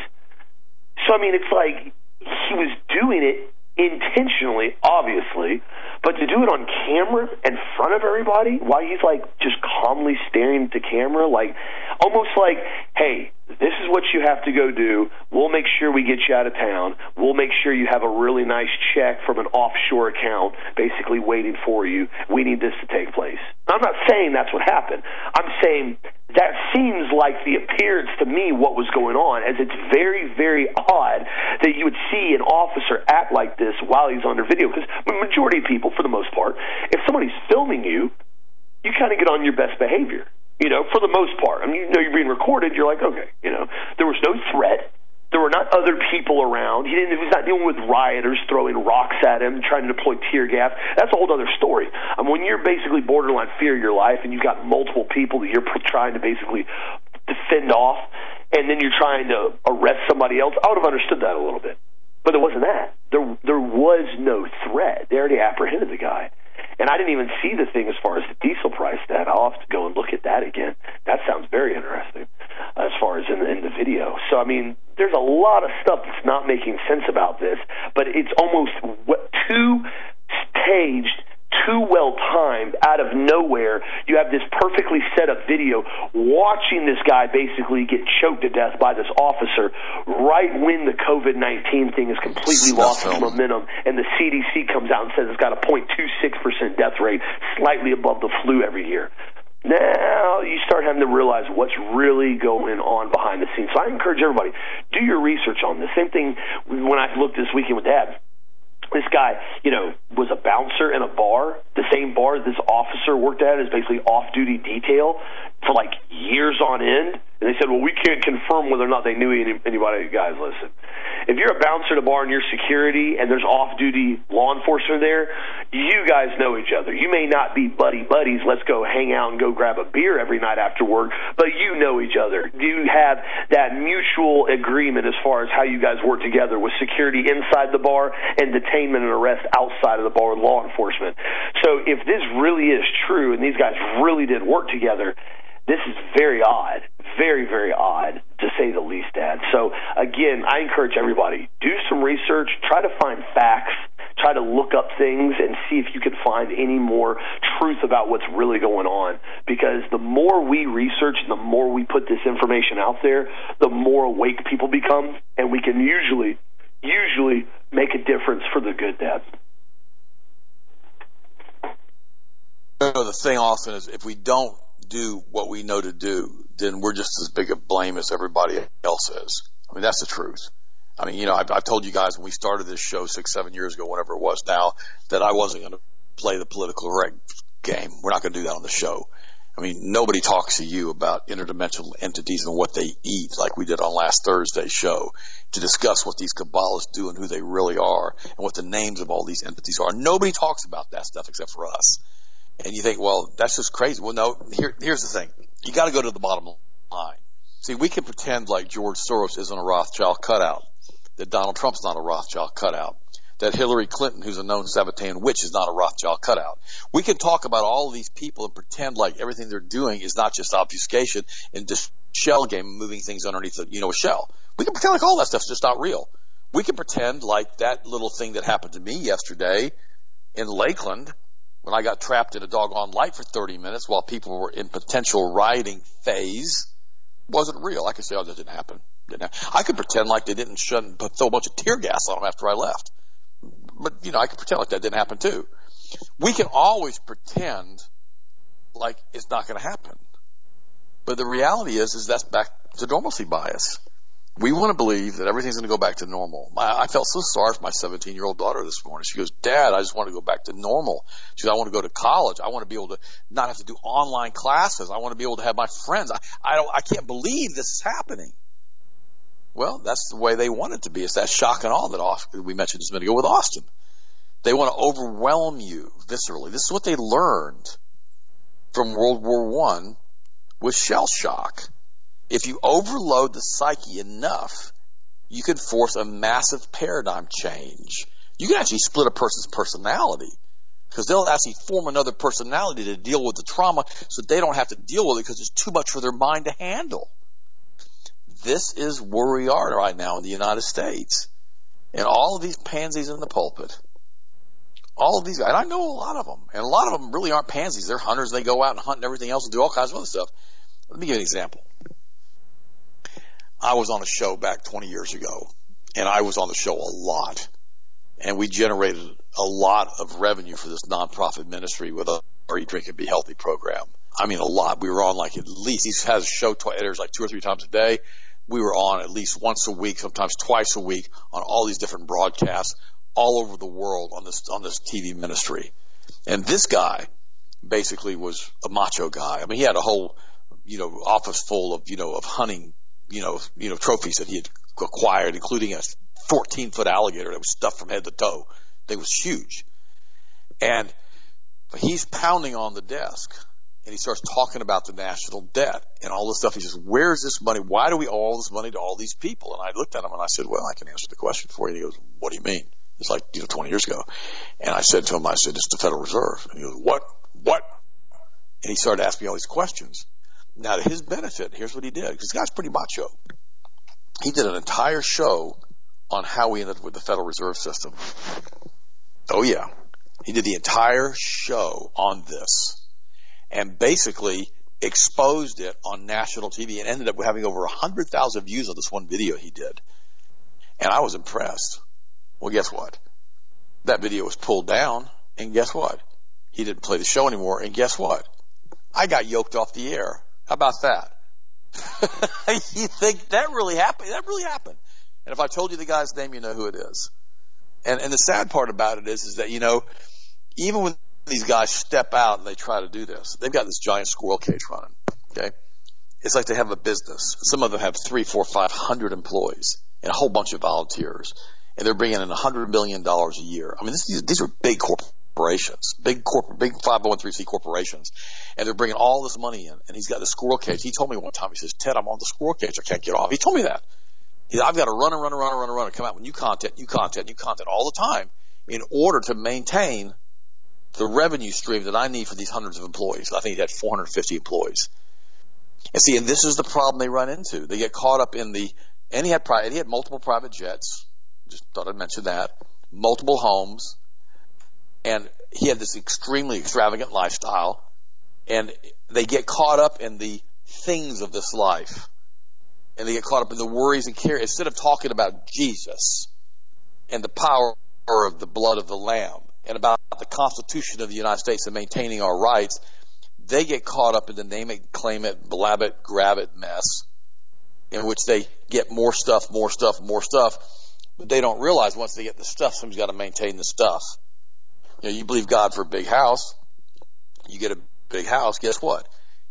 So, I mean, it's like he was doing it intentionally, obviously, but to do it on camera in front of everybody while he's, like, just calmly staring at the camera, like, almost like, hey, this is what you have to go do. We'll make sure we get you out of town. We'll make sure you have a really nice check from an offshore account basically waiting for you. We need this to take place. I'm not saying that's what happened. I'm saying that seems like the appearance to me what was going on, as it's very, very odd that you would see an officer act like this while he's under video, because the majority of people, for the most part, if somebody's filming you, you kind of get on your best behavior. You know, for the most part. I mean, you know you're being recorded, you're like, okay, you know. There was no threat. There were not other people around. He didn't, he was not dealing with rioters throwing rocks at him, trying to deploy tear gas. That's a whole other story. I mean, when you're basically borderline fear of your life and you've got multiple people that you're trying to basically defend off, and then you're trying to arrest somebody else, I would have understood that a little bit. But it wasn't that. There, there was no threat. They already apprehended the guy. And I didn't even see the thing as far as the diesel price that. I'll have to go and look at that again. That sounds very interesting uh, as far as in, in the video. So, I mean, there's a lot of stuff that's not making sense about this, but it's almost what, too staged, too well timed, out of nowhere. You have this perfectly set up video watching this guy basically get choked to death by this officer right when the COVID nineteen thing has completely lost its momentum, and the C D C comes out and says it's got a zero point two six percent death rate, slightly above the flu every year. Now you start having to realize what's really going on behind the scenes. So I encourage everybody, do your research on this. Same thing when I looked this weekend with Dad. This guy, you know, was a bouncer in a bar. The same bar this officer worked at is basically off-duty detail for like years on end. And they said, well, we can't confirm whether or not they knew any, anybody. Guys, listen. If you're a bouncer at a bar and you're security and there's off-duty law enforcement there, you guys know each other. You may not be buddy-buddies, let's go hang out and go grab a beer every night after work, but you know each other. You have that mutual agreement as far as how you guys work together with security inside the bar and detainment and arrest outside of the bar with law enforcement. So if this really is true and these guys really did work together, this is very odd, very, very odd, to say the least, Dad. So, again, I encourage everybody, do some research, try to find facts, try to look up things and see if you can find any more truth about what's really going on. Because the more we research and the more we put this information out there, the more awake people become, and we can usually, usually make a difference for the good, Dad. You know, the thing, Austin, is if we don't do what we know to do, then we're just as big a blame as everybody else is. I mean, that's the truth. I mean, you know, I've, I've told you guys when we started this show six, seven years ago, whatever it was now, that I wasn't going to play the political correct game. We're not going to do that on the show. I mean, nobody talks to you about interdimensional entities and what they eat like we did on last Thursday's show to discuss what these Kabbalists do and who they really are and what the names of all these entities are. Nobody talks about that stuff except for us. And you think, well, that's just crazy. Well, no, here, here's the thing. You got to go to the bottom line. See, we can pretend like George Soros isn't a Rothschild cutout, that Donald Trump's not a Rothschild cutout, that Hillary Clinton, who's a known Sabbatean witch, is not a Rothschild cutout. We can talk about all of these people and pretend like everything they're doing is not just obfuscation and just shell game, moving things underneath the, you know, a shell. We can pretend like all that stuff's just not real. We can pretend like that little thing that happened to me yesterday in Lakeland when I got trapped in a doggone light for thirty minutes while people were in potential rioting phase wasn't real. I could say, oh, that didn't happen. Didn't happen. I could pretend like they didn't shut, throw a bunch of tear gas on them after I left. But, you know, I can pretend like that didn't happen too. We can always pretend like it's not going to happen. But the reality is, is that's back to normalcy bias. We want to believe that everything's going to go back to normal. My, I felt so sorry for my seventeen-year-old daughter this morning. She goes, Dad, I just want to go back to normal. She goes, I want to go to college. I want to be able to not have to do online classes. I want to be able to have my friends. I, I don't, I can't believe this is happening. Well, that's the way they want it to be. It's that shock and awe that we mentioned just a minute ago with Austin. They want to overwhelm you viscerally. This is what they learned from World War One with shell shock. If you overload the psyche enough, you can force a massive paradigm change. You can actually split a person's personality because they'll actually form another personality to deal with the trauma so they don't have to deal with it because it's too much for their mind to handle. This is where we are right now in the United States. And all of these pansies in the pulpit, all of these guys, and I know a lot of them, and a lot of them really aren't pansies. They're hunters. They go out and hunt and everything else and do all kinds of other stuff. Let me give you an example. I was on a show back twenty years ago, and I was on the show a lot. And we generated a lot of revenue for this nonprofit ministry with a Eat, Drink, and Be Healthy program. I mean, a lot. We were on like at least, he has a show, it airs like two or three times a day. We were on at least once a week, sometimes twice a week, on all these different broadcasts all over the world on this on this T V ministry. And this guy basically was a macho guy. I mean, he had a whole, you know, office full of, you know, of hunting, you know, you know, trophies that he had acquired, including a fourteen foot alligator that was stuffed from head to toe. It was huge. And he's pounding on the desk. And he starts talking about the national debt and all this stuff. He says, where's this money? Why do we owe all this money to all these people? And I looked at him and I said, well, I can answer the question for you. And he goes, what do you mean? It's like, you know, twenty years ago. And I said to him, I said, it's the Federal Reserve. And he goes, what? What? And he started asking me all these questions. Now, to his benefit, here's what he did. Because this guy's pretty macho. He did an entire show on how we ended up with the Federal Reserve System. Oh, yeah. He did the entire show on this. And basically exposed it on national T V and ended up having over one hundred thousand views on this one video he did. And I was impressed. Well, guess what? That video was pulled down, and guess what? He didn't play the show anymore, and guess what? I got yoked off the air. How about that? You think that really happened? That really happened. And if I told you the guy's name, you know who it is. And and the sad part about it is, is that, you know, even when these guys step out and they try to do this, they've got this giant squirrel cage running. Okay, it's like they have a business. Some of them have three, four, five hundred employees and a whole bunch of volunteers, and they're bringing in a hundred million dollars a year. I mean, this, these, these are big corporations, big corporate, big five oh one c corporations, and they're bringing all this money in. And he's got the squirrel cage. He told me one time, he says, Ted, I'm on the squirrel cage. I can't get off. He told me that. He said, I've got to run and run and run and run and run and come out with new content, new content, new content all the time in order to maintain the revenue stream that I need for these hundreds of employees. I think he had four hundred fifty employees. And see, and this is the problem they run into. They get caught up in the, and he had private, he had multiple private jets. Just thought I'd mention that. Multiple homes. And he had this extremely extravagant lifestyle. And they get caught up in the things of this life. And they get caught up in the worries and cares. Instead of talking about Jesus and the power of the blood of the Lamb, and about the Constitution of the United States and maintaining our rights, they get caught up in the name it, claim it, blab it, grab it mess, in which they get more stuff, more stuff, more stuff, but they don't realize once they get the stuff, somebody's got to maintain the stuff. You know, you believe God for a big house, you get a big house, guess what?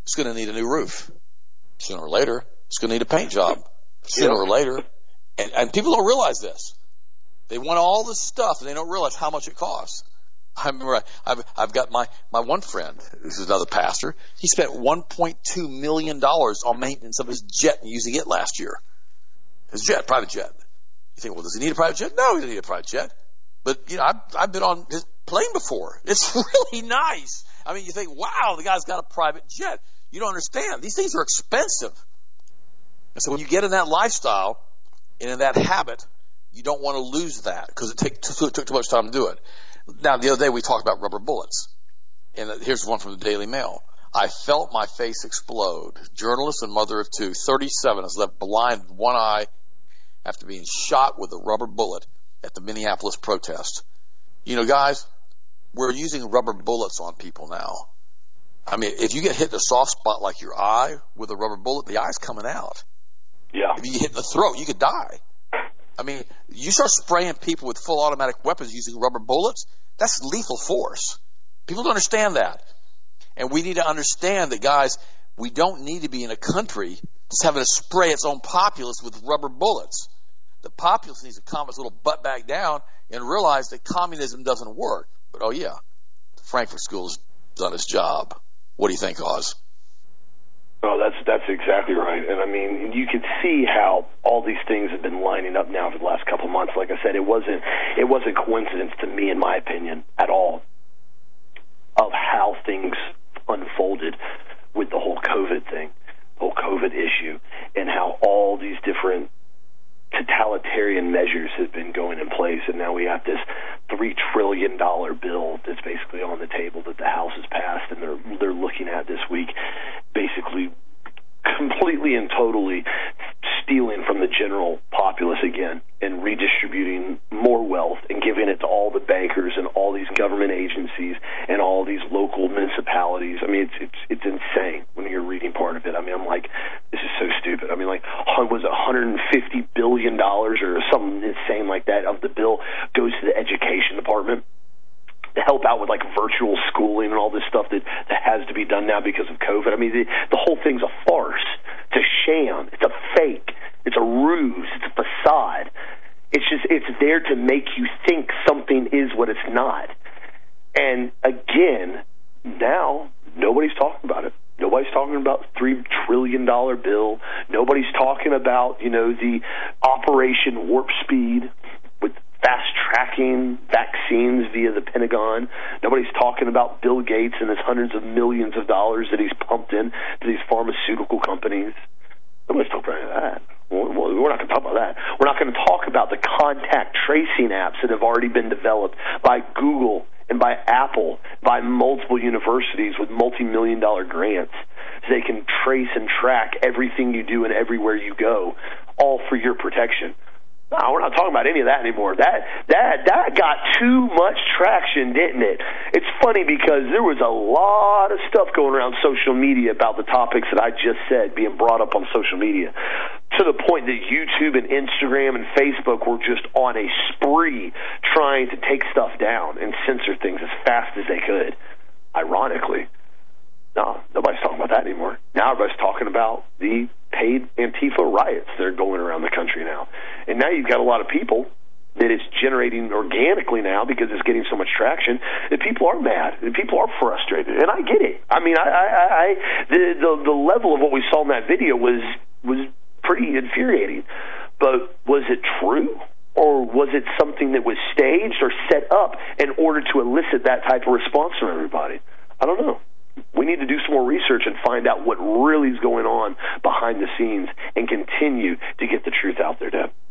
it's going to need a new roof. Sooner or later, it's going to need a paint job. Sooner yep. or later. And, and people don't realize this. They want all this stuff, and they don't realize how much it costs. I remember I, I've, I've got my, my one friend, who's another pastor, he spent one point two million dollars on maintenance of his jet and using it last year. His jet, private jet. You think, well, does he need a private jet? No, he doesn't need a private jet. But, you know, I've, I've been on his plane before. It's really nice. I mean, you think, wow, the guy's got a private jet. You don't understand. These things are expensive. And so when you get in that lifestyle and in that habit, you don't want to lose that because it, take, it took too much time to do it. Now, the other day we talked about rubber bullets. And here's one from the Daily Mail. I felt my face explode. Journalist and mother of two, thirty-seven, is left blind in one eye after being shot with a rubber bullet at the Minneapolis protest. You know, guys, we're using rubber bullets on people now. I mean, if you get hit in a soft spot like your eye with a rubber bullet, the eye's coming out. Yeah. If you get hit in the throat, you could die. I mean, you start spraying people with full automatic weapons using rubber bullets, that's lethal force. People don't understand that. And we need to understand that, guys, we don't need to be in a country just having to spray its own populace with rubber bullets. The populace needs to calm its little butt back down and realize that communism doesn't work. But, oh, yeah, the Frankfurt School's done its job. What do you think, Oz? Oh, that's that's exactly right. And, I mean, you can see how all these things have been lining up now for the last couple of months. Like I said, it wasn't it wasn't coincidence to me, in my opinion, at all, of how things unfolded with the whole COVID thing, the whole COVID issue, and how all these different totalitarian measures have been going in place, and now we have this three trillion dollars bill that's basically on the table that the House has passed, and they're they're looking at this week, basically completely and totally stealing from the general populace again and redistributing more wealth and giving it to all the bankers and all these government agencies and all these local municipalities. I mean, it's it's it's insane when you're reading part of it. I mean, I'm like, this is so stupid. I mean, like, was it one hundred fifty billion dollars or something insane like that of the bill goes to the education department to help out with, like, virtual schooling and all this stuff that, that has to be done now because of COVID. I mean, the, the whole thing's a farce. It's a sham. It's a fake. It's a ruse. It's a facade. It's just, it's there to make you think something is what it's not. And, again, now nobody's talking about it. Nobody's talking about three trillion dollars bill. Nobody's talking about, you know, the Operation Warp Speed with fast-tracking vaccines via the Pentagon. Nobody's talking about Bill Gates and his hundreds of millions of dollars that he's pumped in to these pharmaceutical companies. Nobody's talking about that. We're not going to talk about that. We're not going to talk about the contact tracing apps that have already been developed by Google and by Apple, by multiple universities with multi-million dollar grants, so they can trace and track everything you do and everywhere you go, all for your protection. No, we're not talking about any of that anymore. That that that got too much traction, didn't it? It's funny because there was a lot of stuff going around social media about the topics that I just said being brought up on social media, to the point that YouTube and Instagram and Facebook were just on a spree trying to take stuff down and censor things as fast as they could. Ironically, no, nobody's talking about that anymore. Now everybody's talking about the paid Antifa riots that are going around the country now. And now you've got a lot of people that it's generating organically now because it's getting so much traction that people are mad and people are frustrated. And I get it. I mean, I, I, I the, the the level of what we saw in that video was was pretty infuriating. But was it true? Or was it something that was staged or set up in order to elicit that type of response from everybody? I don't know. We need to do some more research and find out what really is going on behind the scenes and continue to get the truth out there, Deb.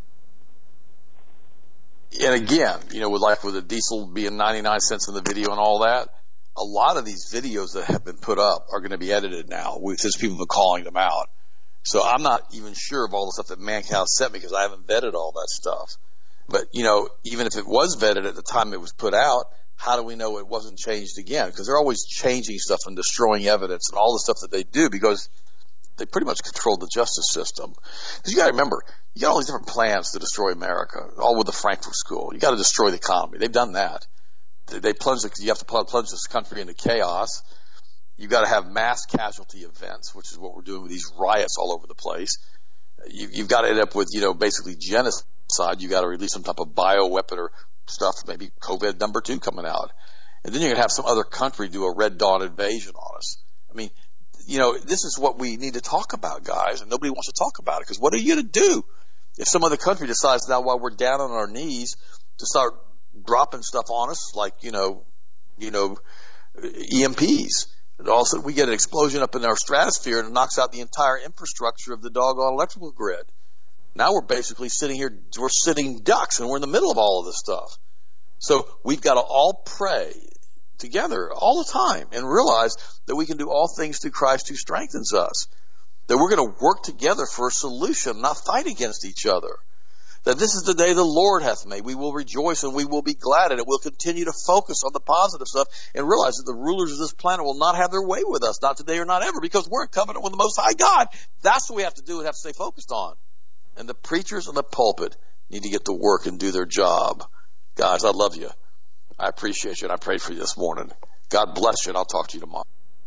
And again, you know, with like with the diesel being ninety-nine cents in the video and all that, a lot of these videos that have been put up are going to be edited now, since people have been calling them out. So I'm not even sure of all the stuff that Mancow sent me because I haven't vetted all that stuff. But, you know, even if it was vetted at the time it was put out, how do we know it wasn't changed again? Because they're always changing stuff and destroying evidence and all the stuff that they do because they pretty much control the justice system. Because you got to remember, you got all these different plans to destroy America, all with the Frankfurt School. You got to destroy the economy. They've done that. They, they plunge. The, you have to plunge this country into chaos. You've got to have mass casualty events, which is what we're doing with these riots all over the place. You, you've got to end up with, you know, basically genocide. You've got to release some type of bioweapon or stuff, maybe COVID number two coming out. And then you're going to have some other country do a Red Dawn invasion on us. I mean, you know, this is what we need to talk about, guys, and nobody wants to talk about it, because what are you going to do if some other country decides now while we're down on our knees to start dropping stuff on us like, you know, you know, E M Ps? And all of a sudden we get an explosion up in our stratosphere and it knocks out the entire infrastructure of the doggone electrical grid. Now we're basically sitting here, we're sitting ducks, and we're in the middle of all of this stuff. So we've got to all pray together all the time and realize that we can do all things through Christ who strengthens us. That we're going to work together for a solution, not fight against each other. That this is the day the Lord hath made. We will rejoice and we will be glad in it. We'll continue to focus on the positive stuff and realize that the rulers of this planet will not have their way with us, not today or not ever, because we're in covenant with the Most High God. That's what we have to do and have to stay focused on. And the preachers in the pulpit need to get to work and do their job. Guys, I love you. I appreciate you, and I prayed for you this morning. God bless you, and I'll talk to you tomorrow.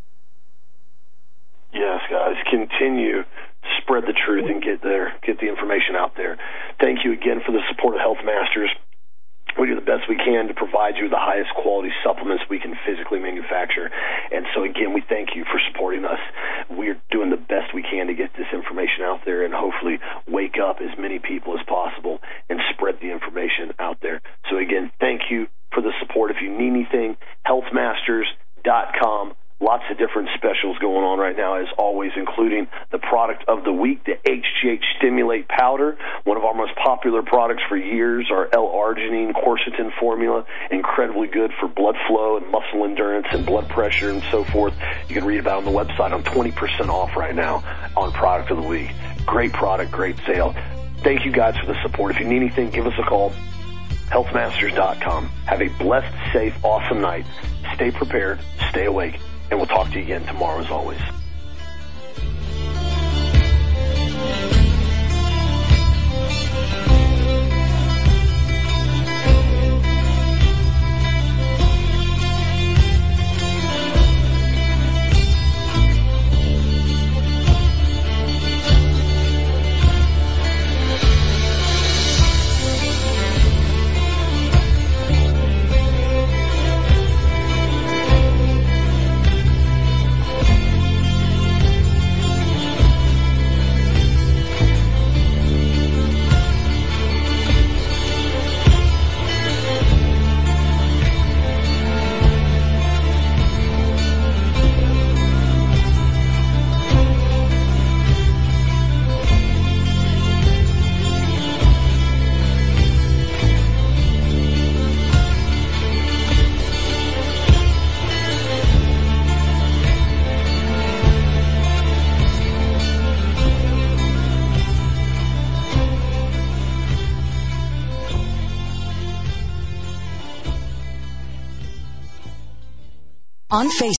Yes, guys, continue to spread the truth and get there, get the information out there. Thank you again for the support of Health Masters. We do the best we can to provide you the highest quality supplements we can physically manufacture. And so, again, we thank you for supporting us. We're doing the best we can to get this information out there and hopefully wake up as many people as possible and spread the information out there. So, again, thank you for the support. If you need anything, health masters dot com. Lots of different specials going on right now, as always, including the product of the week, the H G H Stimulate Powder, one of our most popular products for years, our L-arginine quercetin formula, incredibly good for blood flow and muscle endurance and blood pressure and so forth. You can read about it on the website. I'm twenty percent off right now on product of the week. Great product, great sale. Thank you guys for the support. If you need anything, give us a call. health masters dot com. Have a blessed, safe, awesome night. Stay prepared, stay awake. And we'll talk to you again tomorrow as always. On Facebook.